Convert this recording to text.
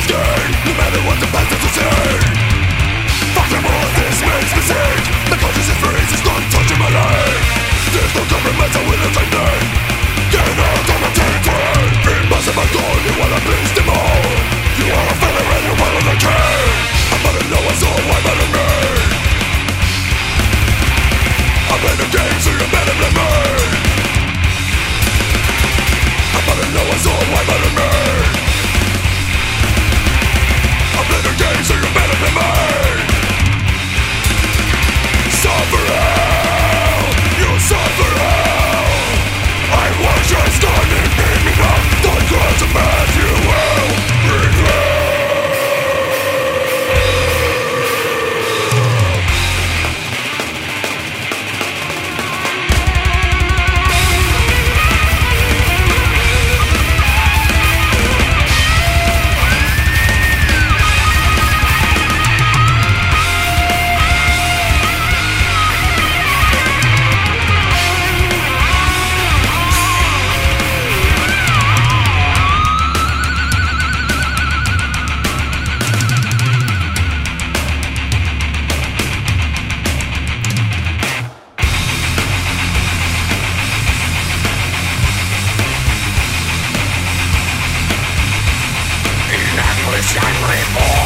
stain. No matter what the past is to say. Fuck them all, this makes me sick. My conscience is free, it's not touching my life. There's no compromise, I will not name. Get out on the territory. Impossible goal, you wanna please them all. You are a feather and you're one of the king. I'm not a lower soul, why better me? I play the game, so you better blame me. I'm not a lower soul, why better me? I play the game, so you better blame me. Suffer hell, you suffer hell. I watch you standing in me now. Don't cross a path you will regret. Shine reborn.